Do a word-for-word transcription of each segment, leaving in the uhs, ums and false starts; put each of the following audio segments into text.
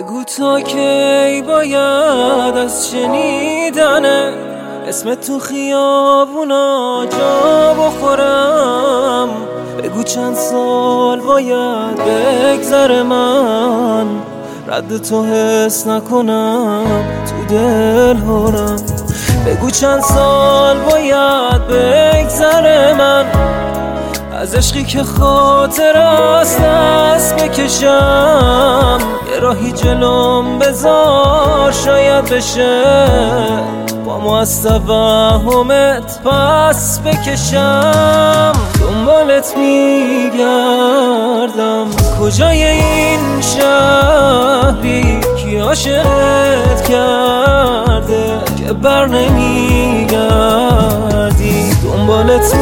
بگو تا کی باید از شنیدن اسم تو خیابونا جا بخورم. بگو چند سال باید بگذره من رد تو حس نکنم تو دل هرم. بگو چند سال باید بگذره من از عشقی که خاطر است دست بکشم. یه راهی جلوم بذار شاید بشه با ما از توهمت پس بکشم. دنبالت میگردم کجای این شهری کی عاشقت کرده که بر نمیگردی. دنبالت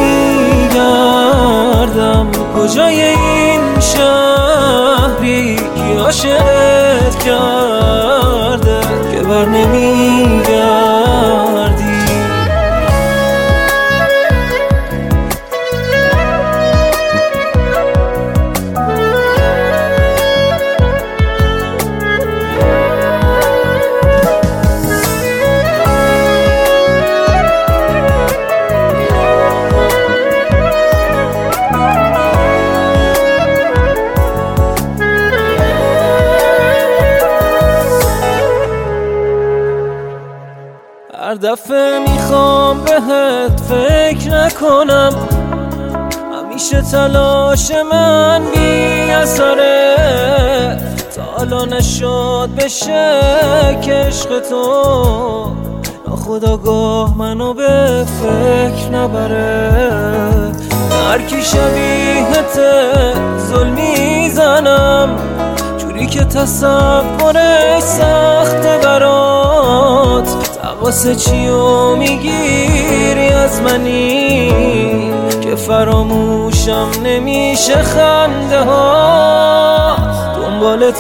میگردم کجای این شهری کی عاشقت کرده که بر نمیگردی. هر دفعه میخوام بهت فکر نکنم همیشه تلاش من بی اثره. تا حالا نشد بشه که عشق تو ناخودآگاه منو به فکر نبره. هر کی شبیهت ظلم میزنم جوری که تصورش سخته برات. واسه چیو میگیری از منی که فراموشم نمیشه خنده ها. دنبالت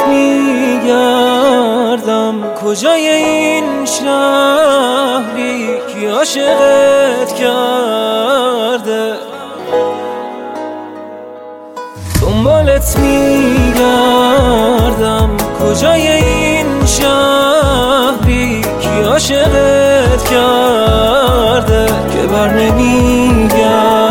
میگردم کجای این شهری کی عاشقت کرده. دنبالت میگردم کجای این شهری کی عاشقت کرده که بر نمیگرد.